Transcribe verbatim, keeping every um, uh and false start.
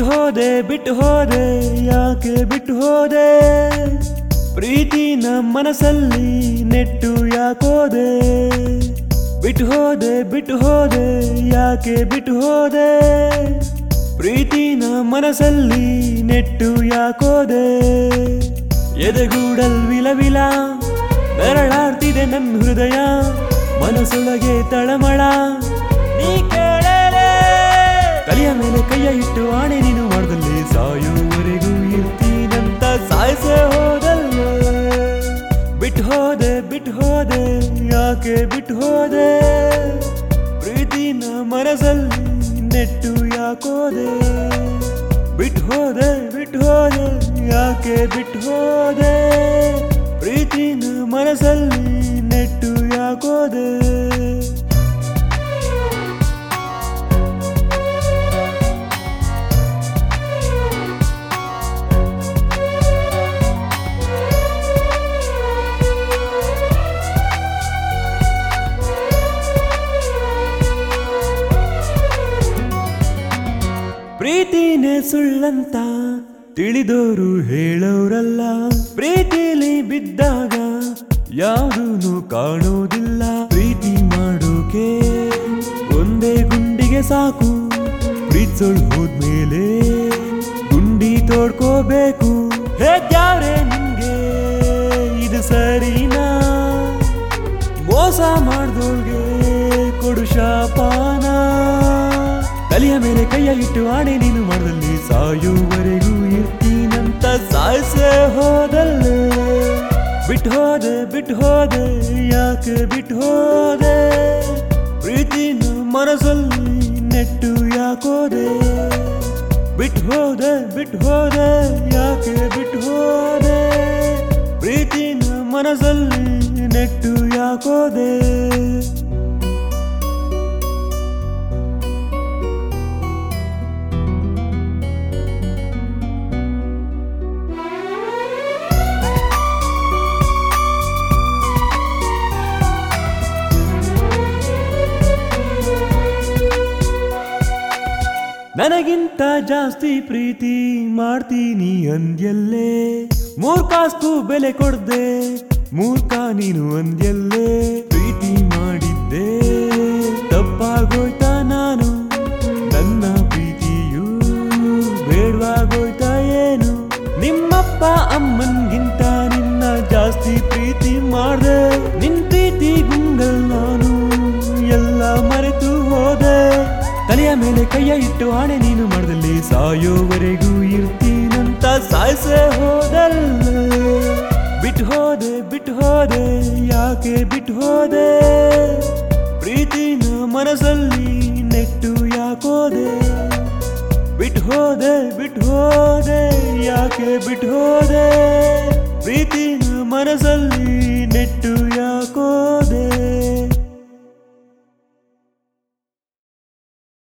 ಬಿಟ್ಟು ಹೋದೆ ಬಿಟ್ಟು ಹೋದೆ ಯಾಕೆ ಬಿಟ್ಟು ಹೋದೆ ಪ್ರೀತಿನ ಮನಸ್ಸಲ್ಲಿ ನೆಟ್ಟು ಯಾಕೋದೆ ಬಿಟ್ಟು ಹೋದೆ ಬಿಟ್ಟು ಹೋದೆ ಯಾಕೆ ಬಿಟ್ಟು ಹೋದೆ ಪ್ರೀತಿನ ಮನಸ್ಸಲ್ಲಿ ನೆಟ್ಟು ಯಾಕೋದೆ ಎದೆಗೂಡಲ್ ವಿಲವಿಲ ಬೆರಳಾಡ್ತಿದೆ ನನ್ನ ಹೃದಯ ಮನಸ್ಸೊಳಗೆ ತಳಮಳ ನೀ ಕೇಳಲೇ ತಲೆಯ ಮೇಲೆ ಕೈಯ ಇಟ್ಟು ಆಣೆ ನೀನು ಮಾಡ್ದಲ್ಲಿ ಸಾಯುವವರೆಗೂ ಇರ್ತೀನಂತ ಸಾಯಿಸೇ ಹೋದಲ್ಲ ಬಿಟ್ಟು ಹೋದೆ ಬಿಟ್ಟು ಹೋದೆ ಯಾಕೆ ಬಿಟ್ಟು ಹೋದೆ ಪ್ರೀತಿನ ಮನಸ್ಸಲ್ಲಿ ನೆಟ್ಟು ಯಾಕೋದೆ ಬಿಟ್ಟು ಹೋದೆ ಬಿಟ್ಟು ಹೋದೆ ಯಾಕೆ ಬಿಟ್ಟು ಹೋದೆ ಪ್ರೀತಿನ ಮನಸ್ಸಲ್ಲಿ ನೆಟ್ಟು ಯಾಕೋದೆ ಪ್ರೀತಿನೇ ಸುಳ್ಳಂತ ತಿಳಿದೋರು ಹೇಳೋರಲ್ಲ ಪ್ರೀತಿಲಿ ಬಿದ್ದಾಗ ಯಾವುದೂ ಕಾಣೋದಿಲ್ಲ ಪ್ರೀತಿ ಮಾಡೋಕೆ ಒಂದೇ ಗುಂಡಿಗೆ ಸಾಕು ಪ್ರೀತಿಸೋಳು ಹೋದ್ಮೇಲೆ ಗುಂಡಿ ತೋಡ್ಕೋಬೇಕು ಹೇಗ್ಯಾವ್ರೆ ನಿಂಗೆ ಇದು ಸರಿನಾ ಮೋಸ ಮಾಡ್ದೋಳ್ಗೆ ಕೊಡು ಶಾಪಾನ ತಲೆಯ ಮೇಲೆ ಕೈಯ ಇಟ್ಟು ಆಣೆ ನೀನು ಮಾಡದಲ್ಲಿ ಸಾಯುವವರೆಗೂ ಇರ್ತೀನಂತ ಸಾಯಿಸೇ ಹೋದಲ್ಲ ಬಿಟ್ಟು ಹೋದೆ ಬಿಟ್ಟು ಹೋದೆ ಯಾಕೆ ಬಿಟ್ಟು ಹೋದೆ ಪ್ರೀತಿನ ಮನಸ್ಸಲ್ಲಿ ನೆಟ್ಟು ಯಾಕೋದೆ ಬಿಟ್ಟು ಹೋದೆ ಬಿಟ್ಟು ಹೋದೆ ಯಾಕೆ ಬಿಟ್ಟು ಹೋದೆ ಪ್ರೀತಿನ ಮನಸ್ಸಲ್ಲಿ ನೆಟ್ಟು ಯಾಕೋದೆ ನನಗಿಂತ ಜಾಸ್ತಿ ಪ್ರೀತಿ ಮಾಡ್ತೀನಿ ಅಂದ್ಯಲ್ಲೇ ಮೂರ್ಖಾಸ್ತು ಬೆಲೆ ಕೊಡ್ದೆ ಮೂರ್ಖ ನೀನು ಅಂದ್ಯಲ್ಲೇ ಪ್ರೀತಿ ಮಾಡಿದ್ದೆ ತಪ್ಪಾಗೋಯ್ತ ನಾನು ನನ್ನ ಪ್ರೀತಿಯು ಬೇಡವಾಗೋಯ್ತ ಏನು ನಿಮ್ಮಪ್ಪ ಅಮ್ಮನ್ಗಿಂತ ನಿನ್ನ ಜಾಸ್ತಿ ಪ್ರೀತಿ ಮಾಡ್ದೆ ನಿನ್ ಪ್ರೀತಿ ಗುಂಗಲ್ ನಾನು ಎಲ್ಲ ಮರೆತು ಹೋದೆ ತಲೆಯ ಮೇಲೆ ಕೈಯ ಇಟ್ಟು ಆಣೆ ನೀನು ಮಾಡ್ದಲ್ಲಿ ಸಾಯೋವರೆಗೂ ಇರ್ತೀನಂತ ಸಾಯಿಸೇ ಹೋದಲ್ಲ ಬಿಟ್ಟು ಹೋದೆ ಬಿಟ್ಟು ಹೋದೆ ಯಾಕೆ ಬಿಟ್ಟು ಹೋದೆ ಪ್ರೀತಿನ ಮನಸ್ಸಲ್ಲಿ ನೆಟ್ಟು ಯಾಕೋದೆ ಬಿಟ್ಟು ಹೋದೆ ಬಿಟ್ಟು ಹೋದೆ ಯಾಕೆ ಬಿಟ್ಟು ಹೋದೆ ಪ್ರೀತಿನ ಮನಸ್ಸಲ್ಲಿ ನೆಟ್ಟು ಯಾಕೋದೆ